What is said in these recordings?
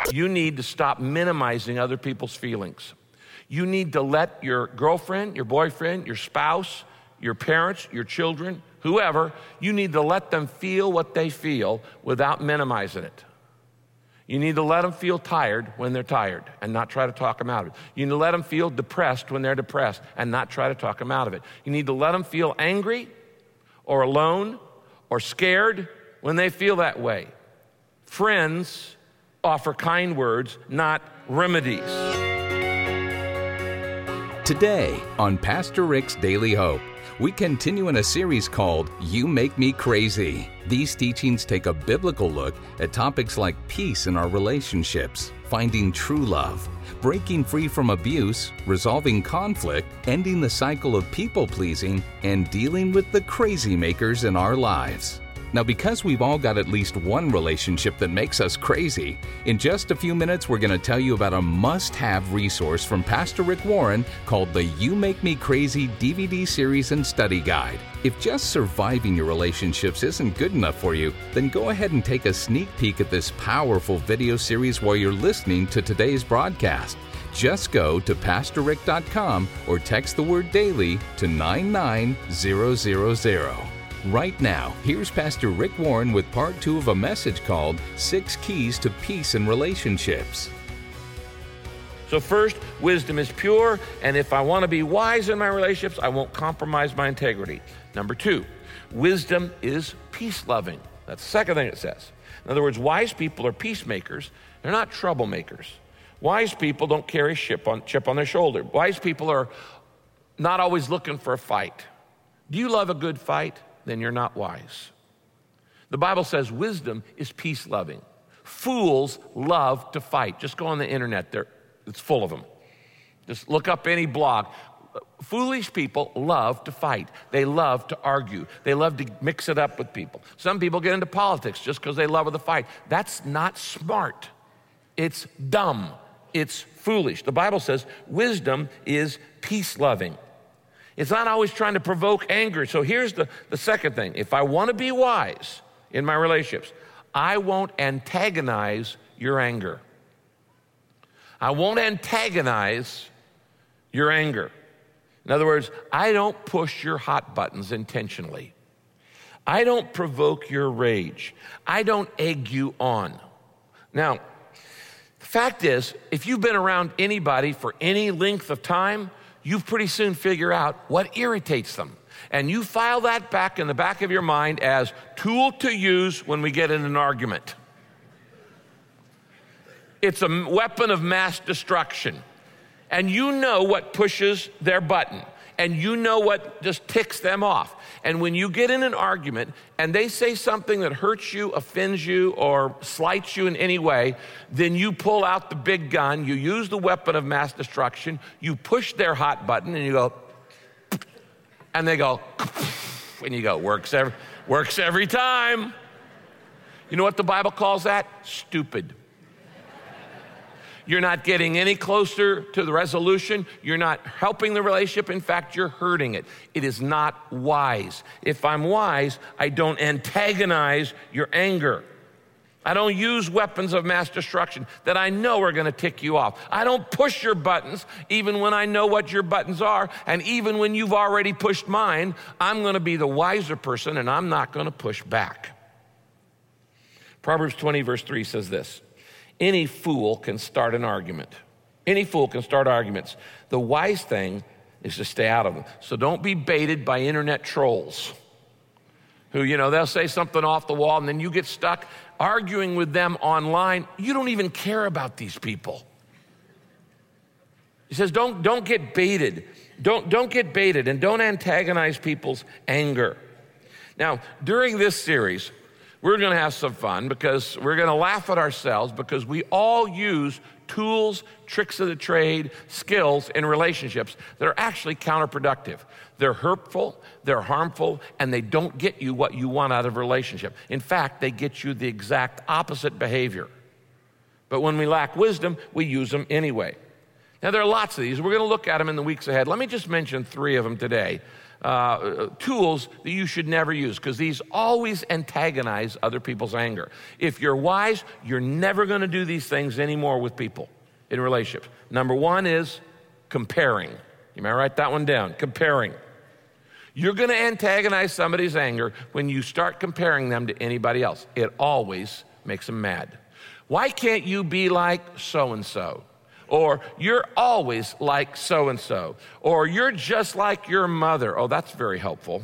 You need to stop minimizing other people's feelings. You need to let your girlfriend, your boyfriend, your spouse, your parents, your children, whoever, you need to let them feel what they feel without minimizing it. You need to let them feel tired when they're tired and not try to talk them out of it. You need to let them feel depressed when they're depressed and not try to talk them out of it. You need to let them feel angry or alone or scared when they feel that way. Friends offer kind words, not remedies. Today on Pastor Rick's Daily Hope, we continue in a series called You Make Me Crazy. These teachings take a biblical look at topics like peace in our relationships, finding true love, breaking free from abuse, resolving conflict, ending the cycle of people-pleasing, and dealing with the crazy makers in our lives. Now, because we've all got at least one relationship that makes us crazy, in just a few minutes we're going to tell you about a must-have resource from Pastor Rick Warren called the You Make Me Crazy DVD series and study guide. If just surviving your relationships isn't good enough for you, then go ahead and take a sneak peek at this powerful video series while you're listening to today's broadcast. Just go to PastorRick.com or text the word DAILY to 99000. Right now, here's Pastor Rick Warren with part 2 of a message called 6 Keys to Peace in Relationships. So first, wisdom is pure, and if I want to be wise in my relationships, I won't compromise my integrity. Number 2, wisdom is peace-loving. That's the second thing it says. In other words, wise people are peacemakers. They're not troublemakers. Wise people don't carry chip on their shoulder. Wise people are not always looking for a fight. Do you love a good fight? Then you're not wise. The Bible says wisdom is peace-loving. Fools love to fight. Just go on the internet. It's full of them. Just look up any blog. Foolish people love to fight. They love to argue. They love to mix it up with people. Some people get into politics just because they love the fight. That's not smart. It's dumb. It's foolish. The Bible says wisdom is peace-loving. It's not always trying to provoke anger. So here's the second thing. If I want to be wise in my relationships, I won't antagonize your anger. I won't antagonize your anger. In other words, I don't push your hot buttons intentionally. I don't provoke your rage. I don't egg you on. Now, the fact is, if you've been around anybody for any length of time, you pretty soon figure out what irritates them. And you file that back in the back of your mind as tool to use when we get in an argument. It's a weapon of mass destruction. And you know what pushes their button. And you know what just ticks them off. And when you get in an argument and they say something that hurts you, offends you, or slights you in any way, then you pull out the big gun, you use the weapon of mass destruction, you push their hot button, and you go, and they go, and you go, works every time. You know what the Bible calls that? Stupid. You're not getting any closer to the resolution. You're not helping the relationship. In fact, you're hurting it. It is not wise. If I'm wise, I don't antagonize your anger. I don't use weapons of mass destruction that I know are going to tick you off. I don't push your buttons even when I know what your buttons are. And even when you've already pushed mine, I'm going to be the wiser person and I'm not going to push back. Proverbs 20 verse 3 says this. Any fool can start an argument. Any fool can start arguments. The wise thing is to stay out of them. So don't be baited by internet trolls who, they'll say something off the wall and then you get stuck arguing with them online. You don't even care about these people. He says, don't get baited. Don't get baited and don't antagonize people's anger. Now, during this series, we're going to have some fun because we're going to laugh at ourselves because we all use tools, tricks of the trade, skills in relationships that are actually counterproductive. They're hurtful, they're harmful, and they don't get you what you want out of a relationship. In fact, they get you the exact opposite behavior. But when we lack wisdom, we use them anyway. Now, there are lots of these. We're going to look at them in the weeks ahead. Let me just mention 3 of them today tools that you should never use, because these always antagonize other people's anger. If you're wise, you're never going to do these things anymore with people in relationships. Number one is comparing. You might write that one down, comparing. You're going to antagonize somebody's anger when you start comparing them to anybody else. It always makes them mad. Why can't you be like so-and-so? Or you're always like so-and-so. Or you're just like your mother. Oh, that's very helpful.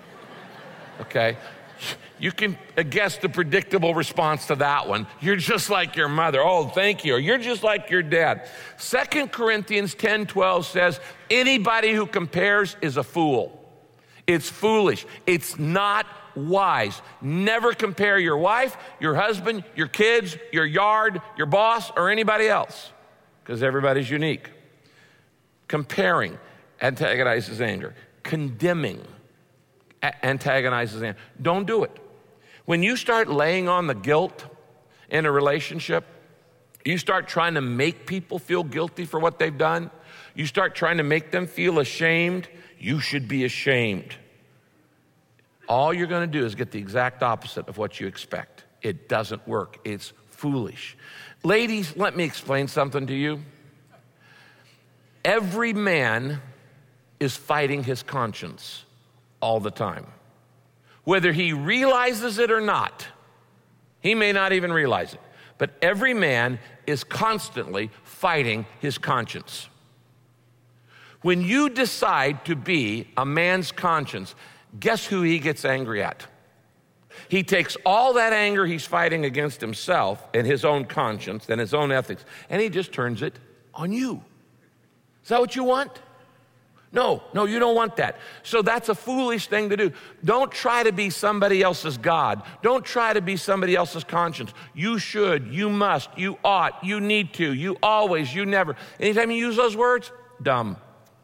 Okay. You can guess the predictable response to that one. You're just like your mother. Oh, thank you. Or you're just like your dad. 2 Corinthians 10:12 says, anybody who compares is a fool. It's foolish. It's not wise. Never compare your wife, your husband, your kids, your yard, your boss, or anybody else, because everybody's unique. Comparing antagonizes anger. Condemning antagonizes anger. Don't do it. When you start laying on the guilt in a relationship, you start trying to make people feel guilty for what they've done, you start trying to make them feel ashamed, you should be ashamed. All you're going to do is get the exact opposite of what you expect. It doesn't work. It's foolish. Ladies, let me explain something to you. Every man is fighting his conscience all the time. Whether he realizes it or not, he may not even realize it, but every man is constantly fighting his conscience. When you decide to be a man's conscience, guess who he gets angry at? He takes all that anger he's fighting against himself and his own conscience and his own ethics, and he just turns it on you. Is that what you want? No, you don't want that. So that's a foolish thing to do. Don't try to be somebody else's God. Don't try to be somebody else's conscience. You should, you must, you ought, you need to, you always, you never. Anytime you use those words, dumb.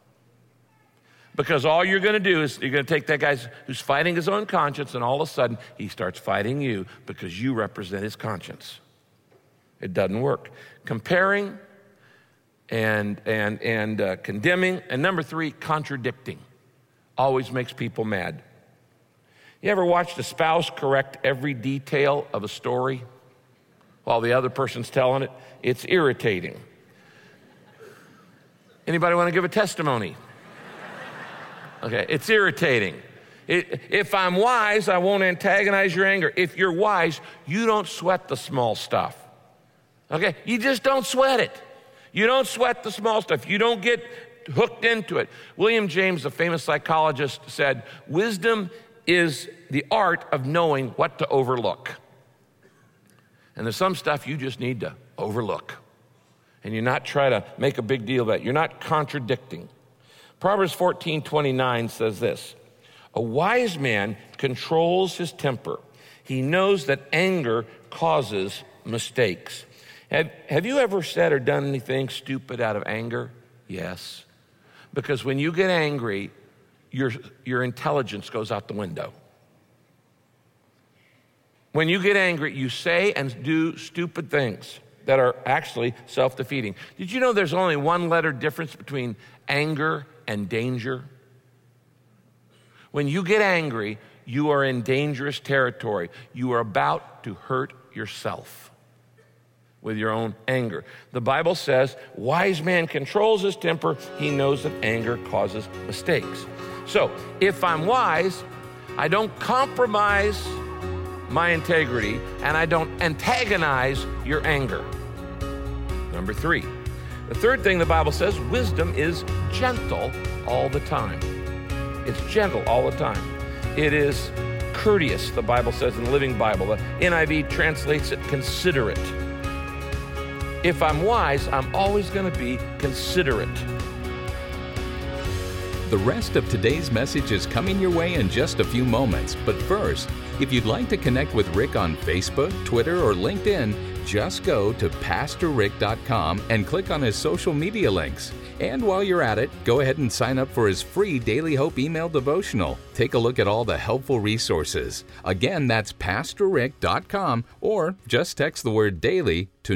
Because all you're going to do is you're going to take that guy who's fighting his own conscience, and all of a sudden he starts fighting you because you represent his conscience. It doesn't work. Comparing and condemning, and number 3, contradicting, always makes people mad. You ever watched a spouse correct every detail of a story while the other person's telling it? It's irritating. Anybody want to give a testimony? Okay, it's irritating. If I'm wise, I won't antagonize your anger. If you're wise, you don't sweat the small stuff. Okay, you just don't sweat it. You don't sweat the small stuff. You don't get hooked into it. William James, a famous psychologist, said, wisdom is the art of knowing what to overlook. And there's some stuff you just need to overlook. And you're not trying to make a big deal of that. You're not contradicting. Proverbs 14:29 says this, a wise man controls his temper. He knows that anger causes mistakes. Have you ever said or done anything stupid out of anger? Yes. Because when you get angry, your intelligence goes out the window. When you get angry, you say and do stupid things that are actually self-defeating. Did you know there's only one letter difference between anger and danger? When you get angry, you are in dangerous territory. You are about to hurt yourself with your own anger. The Bible says, wise man controls his temper. He knows that anger causes mistakes. So if I'm wise, I don't compromise my integrity and I don't antagonize your anger. Number 3. The third thing the Bible says, wisdom is gentle all the time. It's gentle all the time. It is courteous, the Bible says in the Living Bible. The NIV translates it considerate. If I'm wise, I'm always going to be considerate. The rest of today's message is coming your way in just a few moments. But first, if you'd like to connect with Rick on Facebook, Twitter, or LinkedIn, just go to PastorRick.com and click on his social media links. And while you're at it, go ahead and sign up for his free Daily Hope email devotional. Take a look at all the helpful resources. Again, that's PastorRick.com, or just text the word DAILY to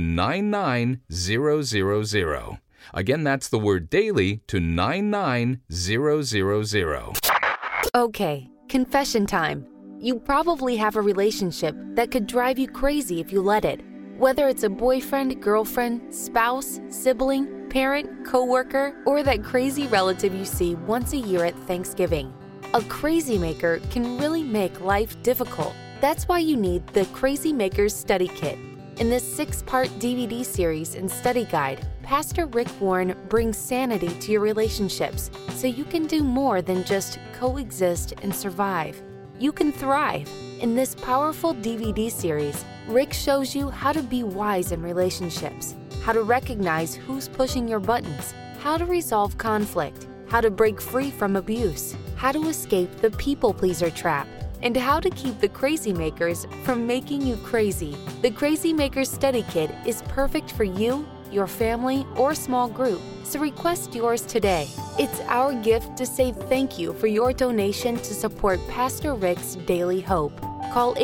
99000. Again, that's the word DAILY to 99000. Okay, confession time. You probably have a relationship that could drive you crazy if you let it. Whether it's a boyfriend, girlfriend, spouse, sibling, parent, coworker, or that crazy relative you see once a year at Thanksgiving. A crazy maker can really make life difficult. That's why you need the Crazy Makers Study Kit. In this 6-part DVD series and study guide, Pastor Rick Warren brings sanity to your relationships so you can do more than just coexist and survive. You can thrive. In this powerful DVD series, Rick shows you how to be wise in relationships, how to recognize who's pushing your buttons, how to resolve conflict, how to break free from abuse, how to escape the people-pleaser trap, and how to keep the crazy makers from making you crazy. The Crazy Makers Study Kit is perfect for you, your family, or small group, so request yours today. It's our gift to say thank you for your donation to support Pastor Rick's Daily Hope. Call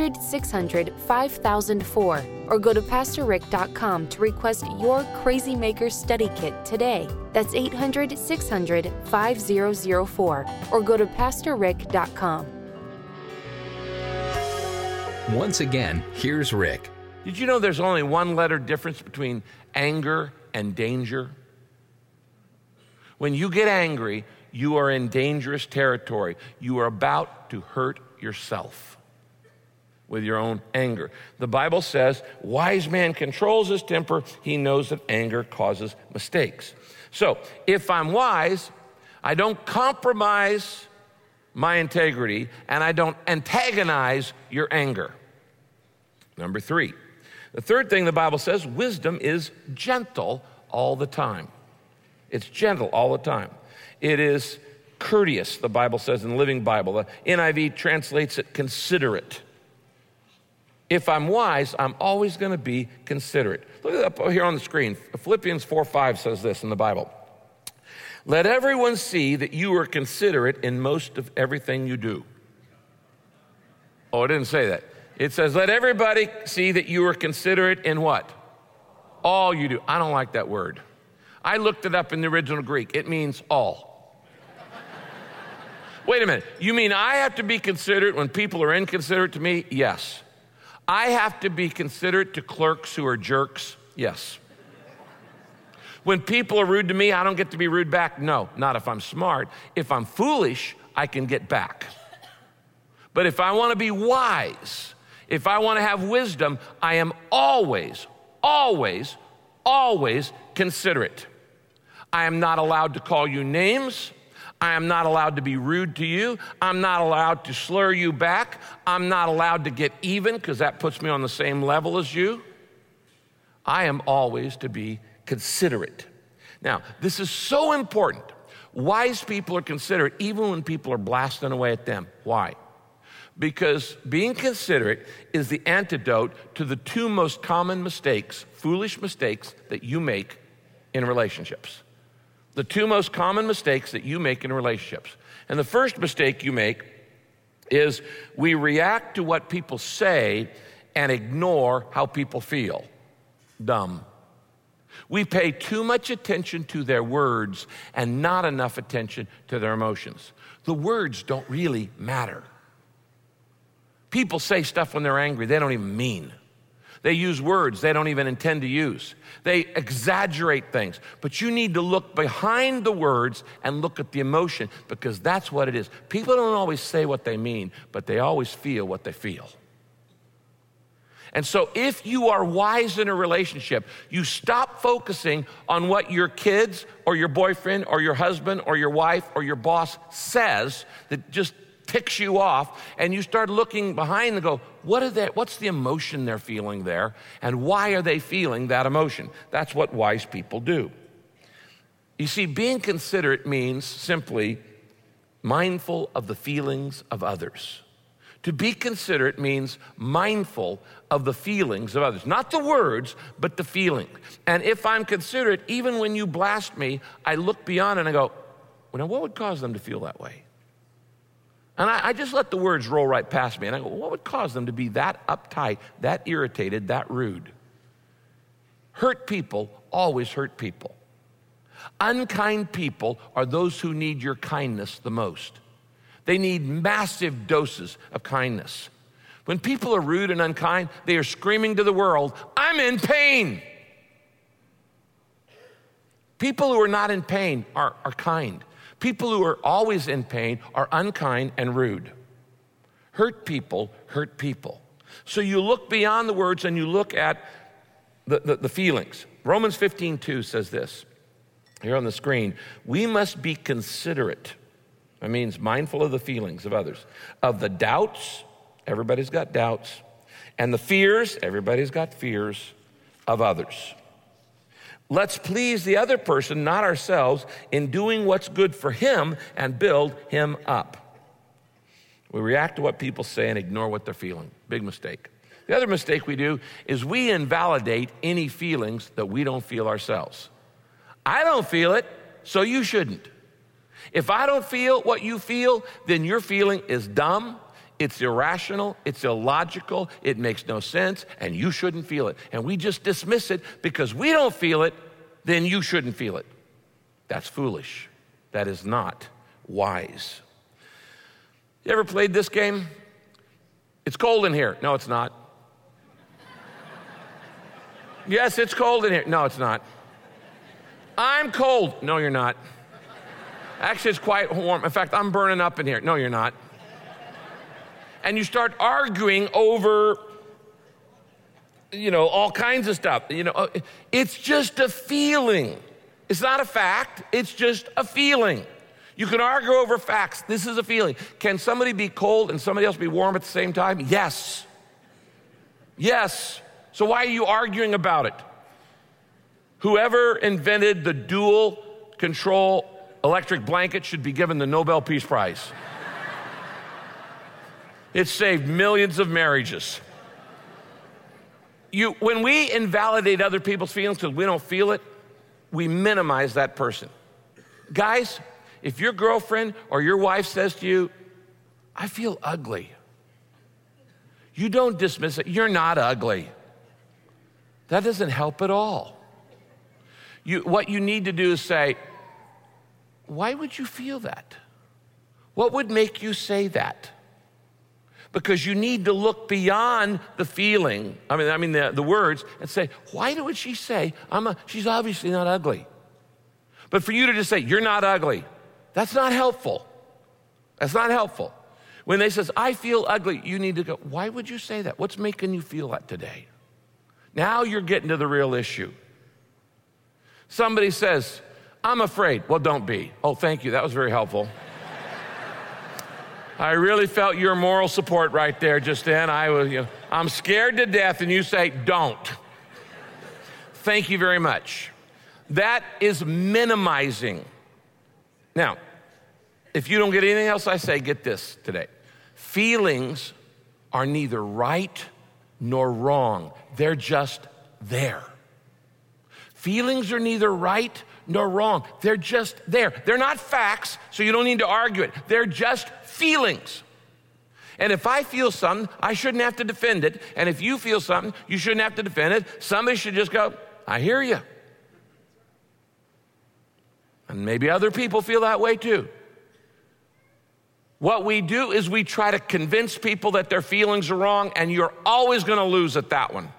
800-600-5004 or go to PastorRick.com to request your Crazy Makers Study Kit today. That's 800-600-5004 or go to PastorRick.com. Once again, here's Rick. Did you know there's only one letter difference between anger and danger? When you get angry, you are in dangerous territory. You are about to hurt yourself with your own anger. The Bible says, wise man controls his temper. He knows that anger causes mistakes. So if I'm wise, I don't compromise my integrity and I don't antagonize your anger. Number 3. The third thing the Bible says, wisdom is gentle all the time. It's gentle all the time. It is courteous, the Bible says in the Living Bible. The NIV translates it considerate. If I'm wise, I'm always going to be considerate. Look at up here on the screen. Philippians 4:5 says this in the Bible. Let everyone see that you are considerate in most of everything you do. Oh, it didn't say that. It says, let everybody see that you are considerate in what? All you do. I don't like that word. I looked it up in the original Greek. It means all. Wait a minute. You mean I have to be considerate when people are inconsiderate to me? Yes. I have to be considerate to clerks who are jerks? Yes. When people are rude to me, I don't get to be rude back? No, not if I'm smart. If I'm foolish, I can get back. But if I want to be wise, if I want to have wisdom, I am always, always, always considerate. I am not allowed to call you names. I am not allowed to be rude to you. I'm not allowed to slur you back. I'm not allowed to get even because that puts me on the same level as you. I am always to be considerate. Now, this is so important. Wise people are considerate even when people are blasting away at them. Why? Because being considerate is the antidote to the 2 most common mistakes, foolish mistakes that you make in relationships. The 2 most common mistakes that you make in relationships. And the first mistake you make is we react to what people say and ignore how people feel. Dumb. We pay too much attention to their words and not enough attention to their emotions. The words don't really matter. People say stuff when they're angry they don't even mean. They use words they don't even intend to use. They exaggerate things. But you need to look behind the words and look at the emotion because that's what it is. People don't always say what they mean, but they always feel what they feel. And so if you are wise in a relationship, you stop focusing on what your kids or your boyfriend or your husband or your wife or your boss says that just ticks you off, and you start looking behind and go, what's the emotion they're feeling there, and why are they feeling that emotion? That's what wise people do. You see, being considerate means simply mindful of the feelings of others. To be considerate means mindful of the feelings of others. Not the words, but the feeling. And if I'm considerate, even when you blast me, I look beyond and I go, well, now what would cause them to feel that way? And I just let the words roll right past me. And I go, what would cause them to be that uptight, that irritated, that rude? Hurt people always hurt people. Unkind people are those who need your kindness the most. They need massive doses of kindness. When people are rude and unkind, they are screaming to the world, I'm in pain. People who are not in pain are kind. People who are always in pain are unkind and rude. Hurt people hurt people. So you look beyond the words and you look at the feelings. Romans 15:2 says this, here on the screen, we must be considerate. That means mindful of the feelings of others, of the doubts, everybody's got doubts, and the fears, everybody's got fears of others. Let's please the other person, not ourselves, in doing what's good for him and build him up. We react to what people say and ignore what they're feeling. Big mistake. The other mistake we do is we invalidate any feelings that we don't feel ourselves. I don't feel it, so you shouldn't. If I don't feel what you feel, then your feeling is dumb, it's irrational, it's illogical, it makes no sense, and you shouldn't feel it. And we just dismiss it because we don't feel it, then you shouldn't feel it. That's foolish. That is not wise. You ever played this game? It's cold in here. No, it's not. Yes, it's cold in here. No, it's not. I'm cold. No, you're not. Actually, it's quite warm. In fact, I'm burning up in here. No, you're not. And you start arguing over, all kinds of stuff. It's just a feeling. It's not a fact. It's just a feeling. You can argue over facts. This is a feeling. Can somebody be cold and somebody else be warm at the same time? Yes. Yes. So why are you arguing about it? Whoever invented the dual control electric blanket should be given the Nobel Peace Prize. It saved millions of marriages. When we invalidate other people's feelings because we don't feel it, we minimize that person. Guys, if your girlfriend or your wife says to you, I feel ugly, you don't dismiss it. You're not ugly. That doesn't help at all. What you need to do is say, why would you feel that? What would make you say that? Because you need to look beyond the feeling, the words, and say, why would she say, she's obviously not ugly? But for you to just say, you're not ugly, that's not helpful. That's not helpful. When they says, I feel ugly, you need to go, why would you say that? What's making you feel that today? Now you're getting to the real issue. Somebody says, I'm afraid. Well, don't be. Oh, thank you. That was very helpful. I really felt your moral support right there just then. I'm scared to death, and you say, don't. Thank you very much. That is minimizing. Now, if you don't get anything else I say, get this today. Feelings are neither right nor wrong. They're just there. Feelings are neither right nor wrong. They're just there. They're not facts, so you don't need to argue it. They're just feelings. And if I feel something, I shouldn't have to defend it. And if you feel something, you shouldn't have to defend it. Somebody should just go, I hear you. And maybe other people feel that way too. What we do is we try to convince people that their feelings are wrong, and you're always going to lose at that one.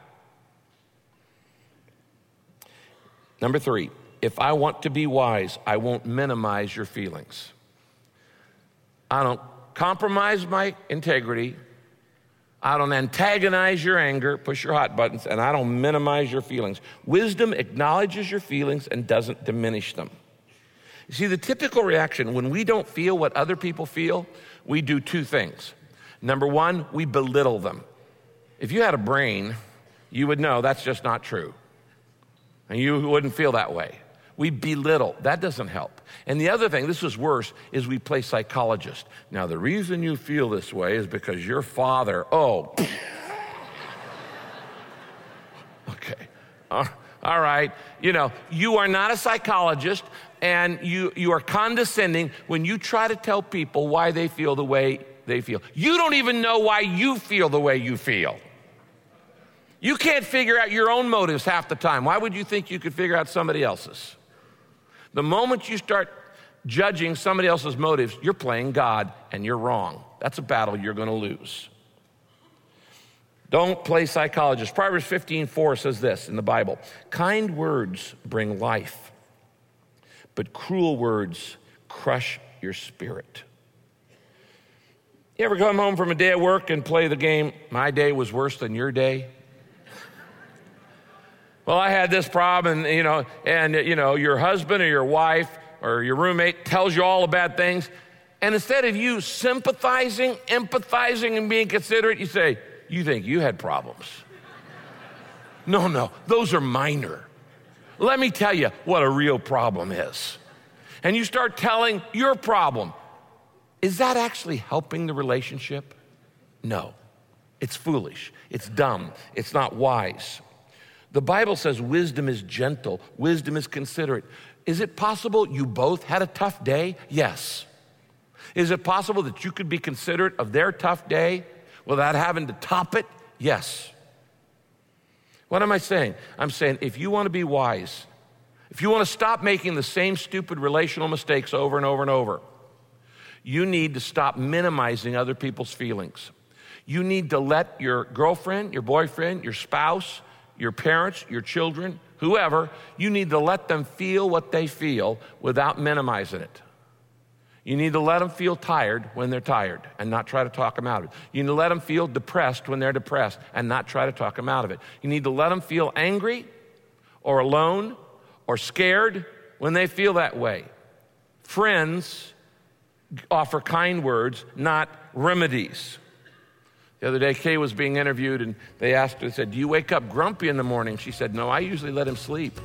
Number 3, if I want to be wise, I won't minimize your feelings. I don't compromise my integrity. I don't antagonize your anger, push your hot buttons, and I don't minimize your feelings. Wisdom acknowledges your feelings and doesn't diminish them. You see, the typical reaction when we don't feel what other people feel, we do 2 things. Number 1, we belittle them. If you had a brain, you would know that's just not true. And you wouldn't feel that way. We belittle. That doesn't help. And the other thing, this is worse, is we play psychologist. Now, the reason you feel this way is because your father, okay. All right. You are not a psychologist, and you are condescending when you try to tell people why they feel the way they feel. You don't even know why you feel the way you feel. You can't figure out your own motives half the time. Why would you think you could figure out somebody else's? The moment you start judging somebody else's motives, you're playing God and you're wrong. That's a battle you're going to lose. Don't play psychologist. Proverbs 15:4 says this in the Bible: kind words bring life, but cruel words crush your spirit. You ever come home from a day at work and play the game, my day was worse than your day? Well, I had this problem, and your husband or your wife or your roommate tells you all the bad things, and instead of you sympathizing, empathizing, and being considerate, you say, you think you had problems. No, those are minor. Let me tell you what a real problem is. And you start telling your problem. Is that actually helping the relationship? No. It's foolish. It's dumb. It's not wise. The Bible says wisdom is gentle. Wisdom is considerate. Is it possible you both had a tough day? Yes. Is it possible that you could be considerate of their tough day without having to top it? Yes. What am I saying? I'm saying if you want to be wise, if you want to stop making the same stupid relational mistakes over and over and over, you need to stop minimizing other people's feelings. You need to let your girlfriend, your boyfriend, your spouse, your parents, your children, whoever, you need to let them feel what they feel without minimizing it. You need to let them feel tired when they're tired and not try to talk them out of it. You need to let them feel depressed when they're depressed and not try to talk them out of it. You need to let them feel angry or alone or scared when they feel that way. Friends offer kind words, not remedies. The other day, Kay was being interviewed, and they asked her, they said, do you wake up grumpy in the morning? She said, no, I usually let him sleep.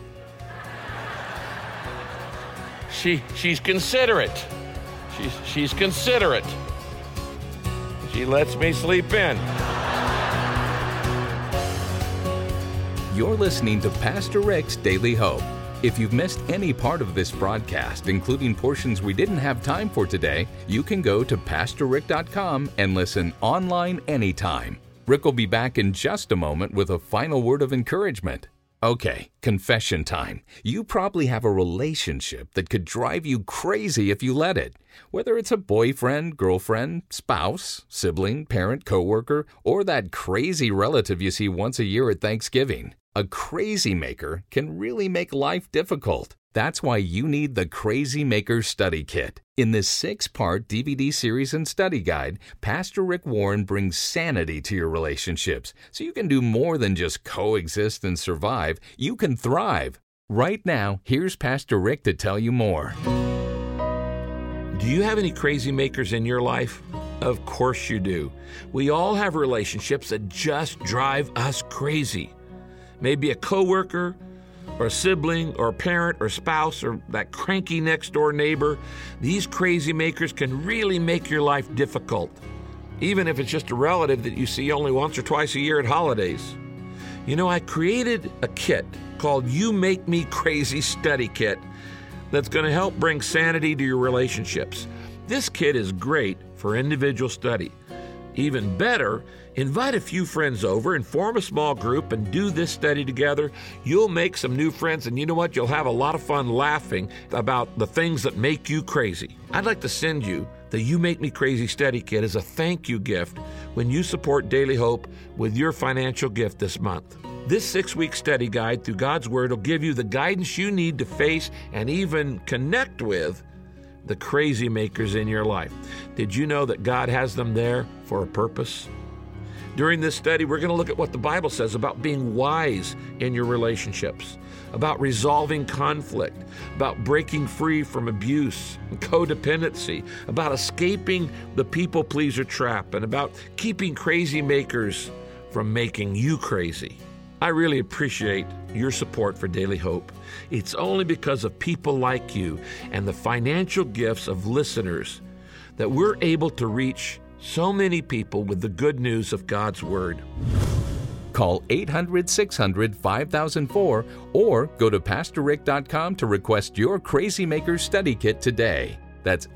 She's considerate. She's considerate. She lets me sleep in. You're listening to Pastor Rick's Daily Hope. If you've missed any part of this broadcast, including portions we didn't have time for today, you can go to PastorRick.com and listen online anytime. Rick will be back in just a moment with a final word of encouragement. Okay, confession time. You probably have a relationship that could drive you crazy if you let it. Whether it's a boyfriend, girlfriend, spouse, sibling, parent, coworker, or that crazy relative you see once a year at Thanksgiving. A crazy maker can really make life difficult. That's why you need the Crazy Maker Study Kit. In this 6-part DVD series and study guide, Pastor Rick Warren brings sanity to your relationships so you can do more than just coexist and survive. You can thrive. Right now, here's Pastor Rick to tell you more. Do you have any crazy makers in your life? Of course you do. We all have relationships that just drive us crazy. Maybe a coworker, or a sibling, or a parent, or spouse, or that cranky next-door neighbor. These crazy makers can really make your life difficult, even if it's just a relative that you see only once or twice a year at holidays. I created a kit called You Make Me Crazy Study Kit that's going to help bring sanity to your relationships. This kit is great for individual study. Even better, invite a few friends over and form a small group and do this study together. You'll make some new friends, and you know what? You'll have a lot of fun laughing about the things that make you crazy. I'd like to send you the You Make Me Crazy Study Kit as a thank you gift when you support Daily Hope with your financial gift this month. This 6-week study guide through God's Word will give you the guidance you need to face and even connect with the crazy makers in your life. Did you know that God has them there for a purpose? During this study, we're going to look at what the Bible says about being wise in your relationships, about resolving conflict, about breaking free from abuse and codependency, about escaping the people-pleaser trap, and about keeping crazy makers from making you crazy. I really appreciate your support for Daily Hope. It's only because of people like you and the financial gifts of listeners that we're able to reach so many people with the good news of God's Word. Call 800-600-5004 or go to PastorRick.com to request your Crazy Maker Study Kit today. That's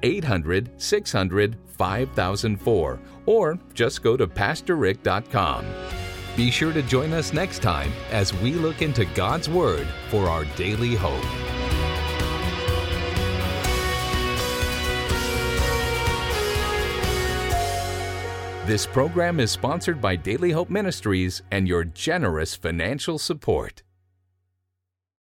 800-600-5004 or just go to PastorRick.com. Be sure to join us next time as we look into God's Word for our daily hope. This program is sponsored by Daily Hope Ministries and your generous financial support.